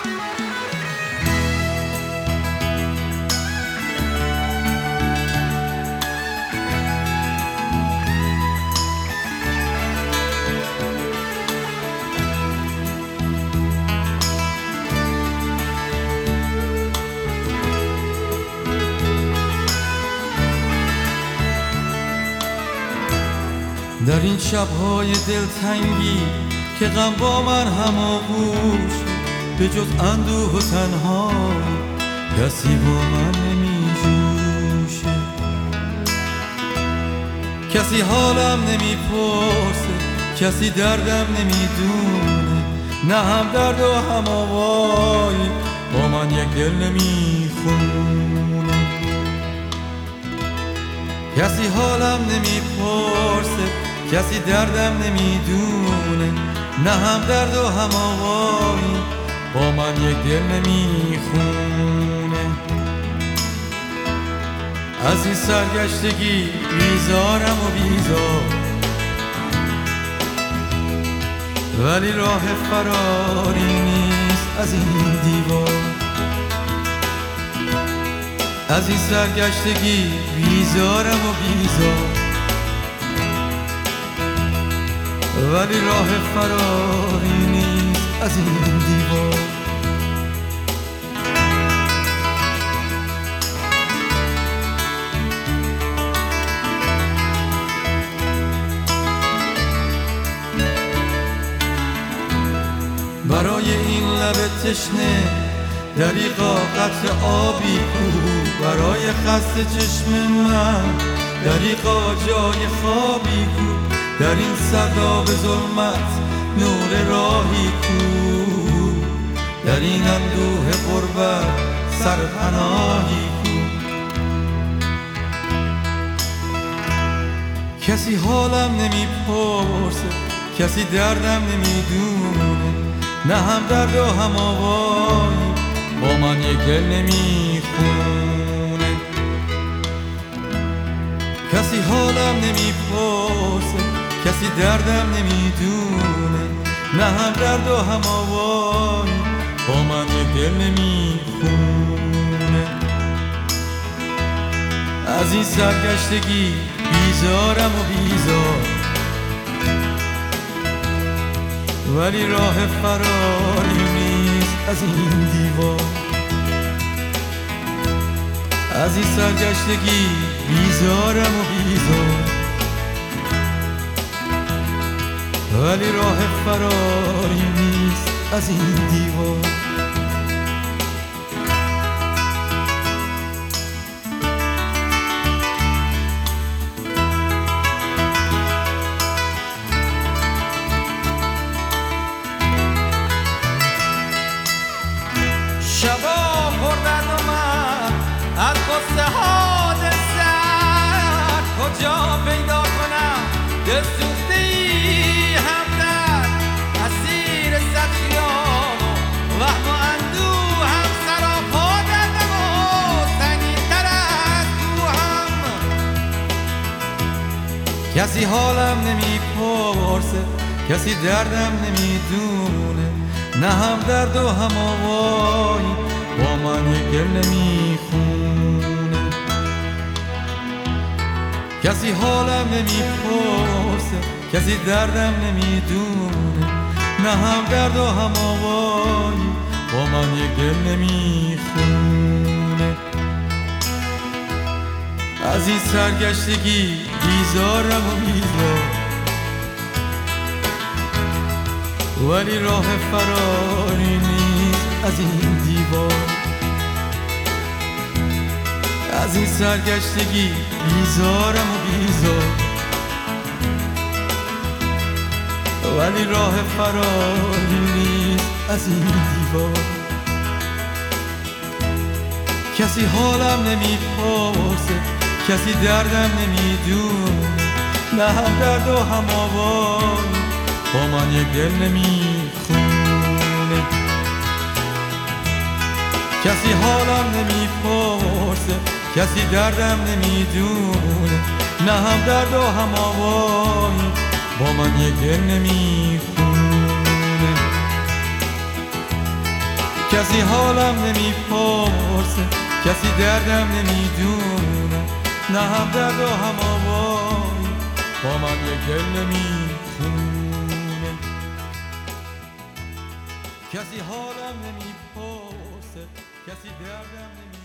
در این شب‌های دلتنگی که غم با من هماغوش، به جز اندوه و تنهایی کسی با من نمیجوشه. کسی حالم نمیپرسه، کسی دردم نمیدونه، نه هم درد و هم آوایی با من یک دل نمیخونه. کسی حالم نمیپرسه، کسی دردم نمیدونه، نه هم درد و هم آوایی با من یک دل نمیخونه. از این سرگشتگی بیزارم و بیزار، ولی راه فراری نیست از این دیوار. از این سرگشتگی بیزارم و بیزار، ولی راه فراری نیست از این دیوار. برای این لب تشنه دریغا قطره آبی کو، برای خسته چشم من دریغا جای خوابی کو، در این سرداب ظلمت نور راهی کو، در این اندوه غربت سرپناهی کو. کسی حالم نمیپرسه، کسی دردم نمیدونه، نه هم درد و هم آوایی با من یک دل نمیخونه. کسی حالم نمیپرسه، کسی دردم نمیدونه، نه هم درد و هم آوایی با من یک دل نمیخونه. از این سرگشتگی بیزارم و بیزار، ولی راه فراری نیست از این دیوار. از این سرگشتگی بیزارم و بیزار، ولی راه فراری نیست از این دیوار. شبا پردرد و من از قصه حادثت، کجا پیدا کنم دلسوخته‌ای همدرد، اسیر صد خیال و وهم و اندوه هم، سراپا دردم و سنگین‌تر از کوهم. کسی حالم نمیپرسه، کسی دردم نمیدونه، نه هم درد و هم آوایی با من یک دل نمیخونه. کسی حالم نمیپرسه، کسی دردم نمیدونه، نه هم درد و هم آوایی با من یک دل نمیخونه. از این سرگشتگی بیزارم و بیزار، ولی راه فراری نیست از این دیوار. از این سرگشتگی بیزارم و بیزار، ولی راه فراری نیست از این دیوار. کسی حالم نمیپرسه، کسی دردم نمیدونه، نه هم درد و هم آوایی با من یک دل نمیخونه. کسی حالم نمیپرسه، کسی دردم نمیدونه، نه هم درد و هم آوایی با من یک دل نمیخونه. کسی حالم نمیپرسه، کسی دردم نمیدونه، نه هم درد و هم آوایی با من یک دل نمیخونه. کسی حالم نمیپرسه، کسی دردم نمیدونه.